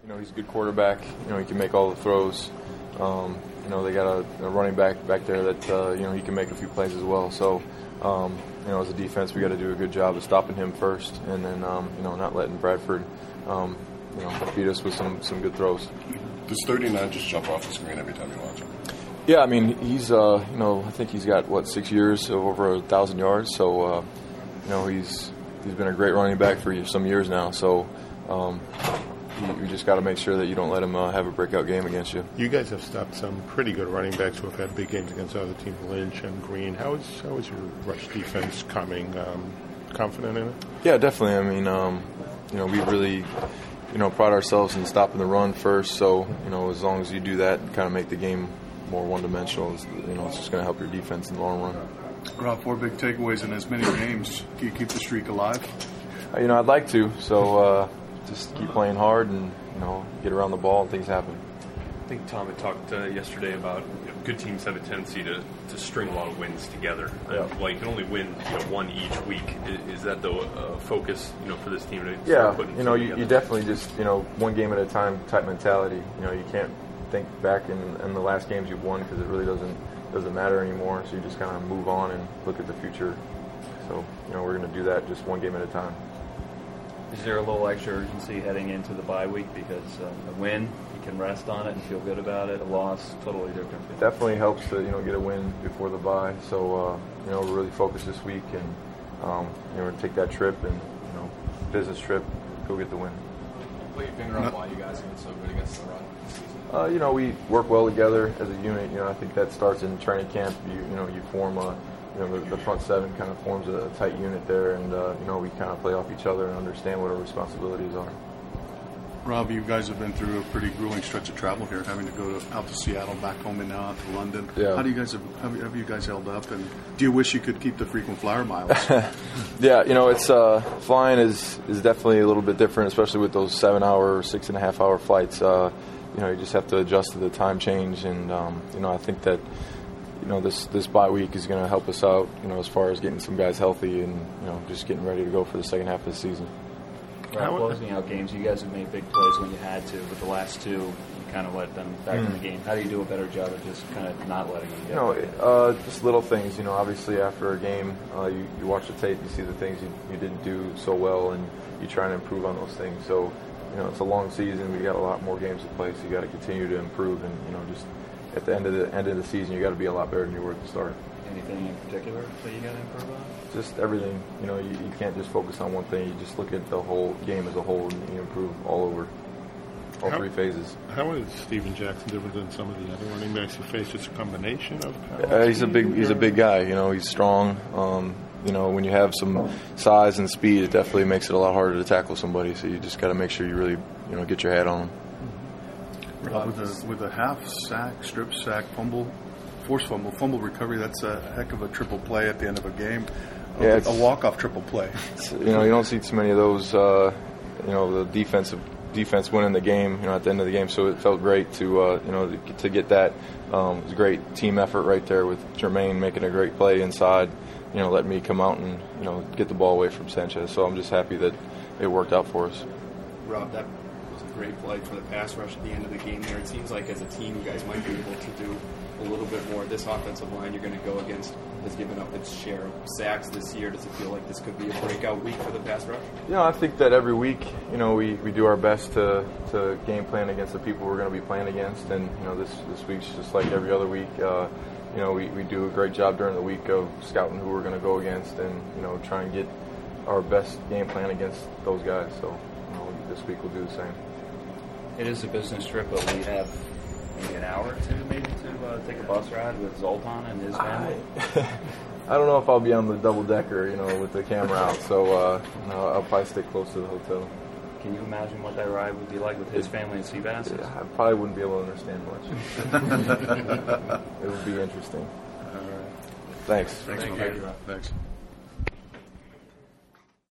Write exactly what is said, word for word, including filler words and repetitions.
You know, he's a good quarterback. You know, he can make all the throws. Um, you know, they got a, a running back back there that, uh, you know, he can make a few plays as well. So, um, you know, as a defense, we got to do a good job of stopping him first and then, um, you know, not letting Bradford, um, you know, beat us with some, some good throws. Does thirty-nine just jump off the screen every time you watch him? Yeah, I mean, he's, uh, you know, I think he's got, what, six years of over a thousand yards. So, uh, you know, he's he's been a great running back for some years now. So, um, you, you just got to make sure that you don't let him uh, have a breakout game against you. You guys have stopped some pretty good running backs who have had big games against other teams, Lynch and Green. How is how is your rush defense coming? Um, confident in it? Yeah, definitely. I mean, um, you know, we really, you know, pride ourselves in stopping the run first. So, you know, as long as you do that and kind of make the game more one-dimensional, you know, it's just going to help your defense in the long run. Rob, four big takeaways in as many games. Can you keep the streak alive? Uh, you know, I'd like to. So uh, just keep playing hard and, you know, get around the ball and things happen. I think Tom had talked uh, yesterday about, you know, good teams have a tendency to, to string a lot of wins together. Yeah. And, well, you can only win, you know, one each week. Is, is that the uh, focus, you know, for this team to yeah, start putting you know, you, together? you definitely just, you know, one game at a time type mentality. You know, you can't think back in, in the last games you've won because it really doesn't doesn't matter anymore. So you just kind of move on and look at the future. So, you know, we're going to do that just one game at a time. Is there a little extra urgency heading into the bye week because uh, a win, you can rest on it and feel good about it. A loss, totally different. It definitely helps to, you know, get a win before the bye. So, uh, you know, we're really focused this week and, um, you know, take that trip and, you know, business trip, go get the win. Put your finger on why you guys have been so good against the run this season. Uh, you know, we work well together as a unit. You know, I think that starts in training camp. You, you know, you form a, you know, the, the front seven kind of forms a, a tight unit there, and uh, you know, we kind of play off each other and understand what our responsibilities are. Rob, you guys have been through a pretty grueling stretch of travel here, having to go to, out to Seattle, back home, and now out to London. Yeah. How do you guys have, have, have you guys held up? And do you wish you could keep the frequent flyer miles? Yeah, you know, it's uh, flying is is definitely a little bit different, especially with those seven-hour, six and a half hour flights. Uh, you know, you just have to adjust to the time change, and um, you know, I think that you know this this bye week is going to help us out. You know, as far as getting some guys healthy and you know just getting ready to go for the second half of the season. Right, closing out games, you guys have made big plays when you had to, but the last two, you kind of let them back mm. in the game. How do you do a better job of just kind of not letting them get You know, uh, just little things. You know, obviously after a game, uh, you, you watch the tape, you see the things you, you didn't do so well, and you try and improve on those things. So, you know, it's a long season. We got a lot more games to play, so you got to continue to improve. And you know, just at the end of the end of the season, you got to be a lot better than you were at the start. Anything in particular that you got to improve on? Just everything. You know, you, you can't just focus on one thing. You just look at the whole game as a whole, and you improve all over, all how, three phases. How is Steven Jackson different than some of the other running backs you face? Just a combination of power? Uh, he's a big. He's a big guy. You know, he's strong. Um, you know, when you have some size and speed, it definitely makes it a lot harder to tackle somebody. So you just got to make sure you really, you know, get your head on him. Rob, with a with a half sack, strip sack, fumble. Force fumble, fumble recovery, that's a heck of a triple play at the end of a game. Yeah, a walk-off triple play. You know, you don't see too many of those, uh, you know, the defensive defense winning the game, you know, at the end of the game. So it felt great to, uh, you know, to, to get that. Um, it was a great team effort right there with Jermaine making a great play inside, you know, letting me come out and, you know, get the ball away from Sanchez. So I'm just happy that it worked out for us. Rob, that was a great play for the pass rush at the end of the game there. It seems like as a team you guys might be able to do a little bit more. This offensive line you're going to go against has given up its share of sacks this year. Does it feel like this could be a breakout week for the pass rush? You know, I think that every week, you know, we, we do our best to, to game plan against the people we're going to be playing against. And, you know, this, this week's just like every other week. Uh, you know, we, we do a great job during the week of scouting who we're going to go against and, you know, try and get our best game plan against those guys. So, you know, this week we'll do the same. It is a business trip, but we have maybe an hour or two maybe to uh, take a bus ride with Zoltan and his family. I, I don't know if I'll be on the double decker, you know, with the camera out. So uh, no, I'll probably stick close to the hotel. Can you imagine what that ride would be like with his family and Seabass? Yeah, I probably wouldn't be able to understand much. It would be interesting. All right. Thanks. Thanks, Thank man. you. Thanks.